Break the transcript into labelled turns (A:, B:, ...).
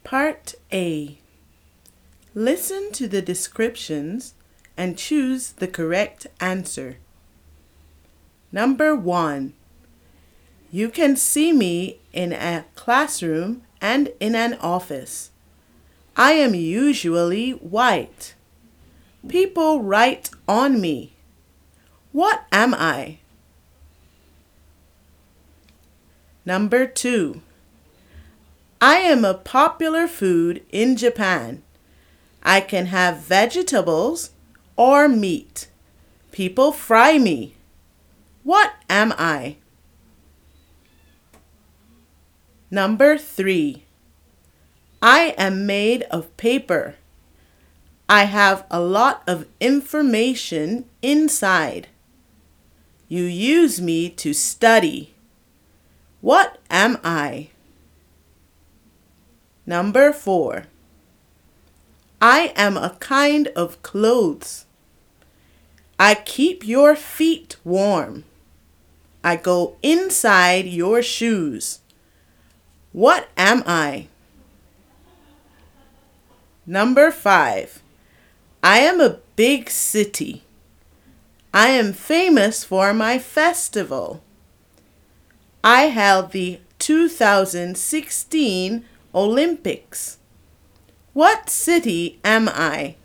A: Part A. Listen to the descriptions and choose the correct answer. Number 1. You can see me in a classroom and in an office. I am usually white. People write on me. What am I? Number 2. I am a popular food in Japan. I can have vegetables or meat. People fry me. What am I? Number 3. I am made of paper. I have a lot of information inside. You use me to study. What am I? Number 4. I am a kind of clothes. I keep your feet warm. I go inside your shoes. What am I? Number 5. I am a big city. I am famous for my festival. I held the 2016 Olympics. What city am I?